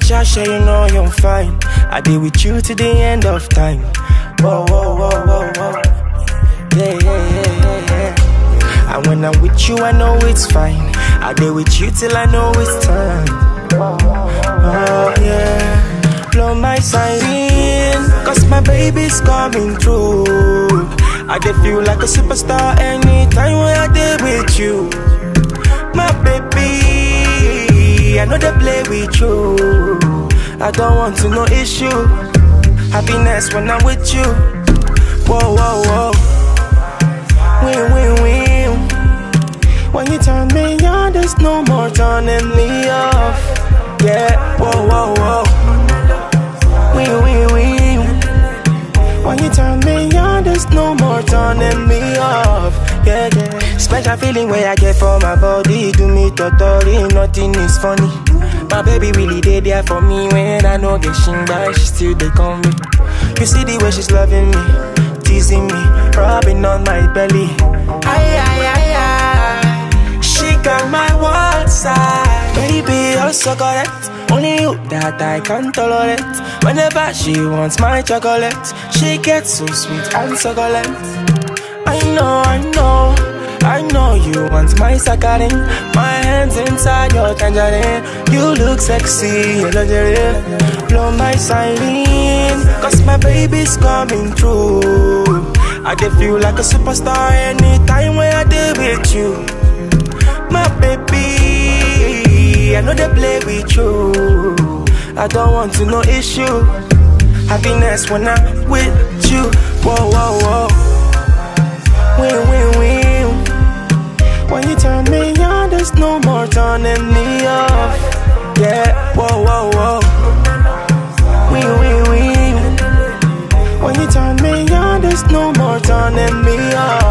Shasha, you know you're fine. I be with you to the end of time. Whoa, whoa, whoa, whoa, whoa. Yeah, yeah, yeah, yeah, yeah. And when I'm with you, I know it's fine. I be with you till I know it's time. Oh, yeah. Blow my siren, cause my baby's coming through. I dey feel like a superstar anytime when I dey with you. My baby, I know they play with you. I don't want to no issue. Happiness when I'm with you. Whoa, whoa, whoa. Win, win, win. When you turn me on, there's no more turning me off. Yeah, whoa, whoa, whoa. Win, win, win. When you turn me on, there's no more turning me off. Yeah, yeah. Special feeling where I get for my body. Do me totally, nothing is funny. My baby really did there for me. When I know get shingba, she still they call me. You see the way she's loving me, teasing me, rubbing on my belly. Ay, ay, ay, ay. She got my one side. Baby, you're so correct. Only you that I can tolerate. Whenever she wants my chocolate, she gets so sweet and succulent. I know, I know, I know you want my saccharin. My hands inside your tangerine. You look sexy, your lingerie. Blow my siren, cause my baby's coming through. I dey feel like a superstar anytime when I dey with you. My baby, I know they play with you. I don't want to no issue. Happiness when I'm with you. Whoa, whoa, whoa. Win, win, win. When you turn me on, there's no more turning me off. Yeah, whoa, whoa, whoa. Win, win, win. When you turn me on, there's no more turning me off.